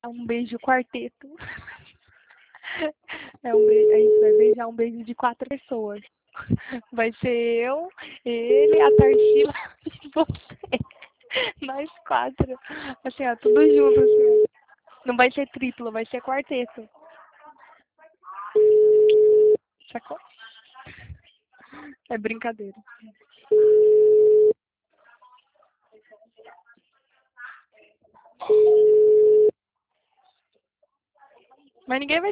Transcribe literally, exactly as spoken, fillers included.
É um beijo quarteto. É um beijo, a gente vai beijar um beijo de quatro pessoas. Vai ser eu, ele, a Tarsila e você. Nós quatro. Assim, ó, tudo junto, assim. Não vai ser triplo, vai ser quarteto. Sacou? É brincadeira. Mas ninguém vai